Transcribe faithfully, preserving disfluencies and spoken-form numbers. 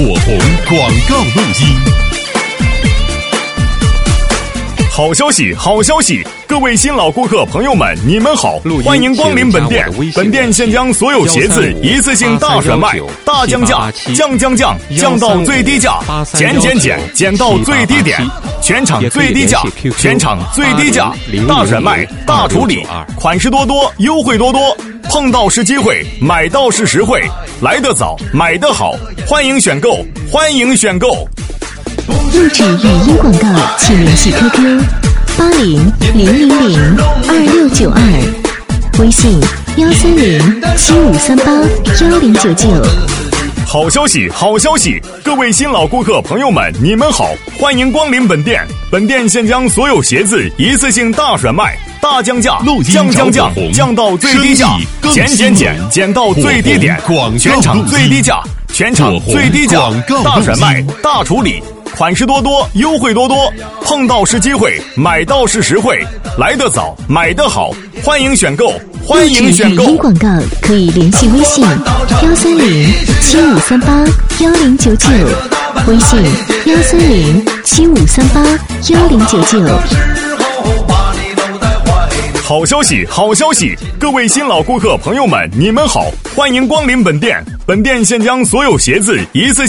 火红广告录音。好消息，好消息！各位新老顾客朋友们，你们好，欢迎光临本店。本店现将所有鞋子一次性大甩卖，大降价，降降降，降到最低价，减减减，减到最低点，全场最低价，全场最低价，大甩卖，大处理，款式多多，优惠多多，碰到是机会，买到是实惠，来得早，买得好，欢迎选购，欢迎选购。 录制语音广告，请联系 Q Q 八零零零零二六九二，微信幺三零七五三八幺零九九。 好消息，好消息！各位新老顾客朋友们，你们好，欢迎光临本店。本店现将所有鞋子一次性大甩卖，大降价，降降降，降到最低价，减减减，减到最低点，全场最低价，全场最低价，大甩卖，大处理。款式多多，优惠多多，碰到是机会，买到是实惠，来得早，买得好，欢迎选购，欢迎选购。 录制语音广告可以联系微信幺三零七五三八幺零九九，微信幺三零七五三八幺零九九。 好消息，好消息！各位新老顾客朋友们，你们好，欢迎光临本店。本店现将所有鞋子一次性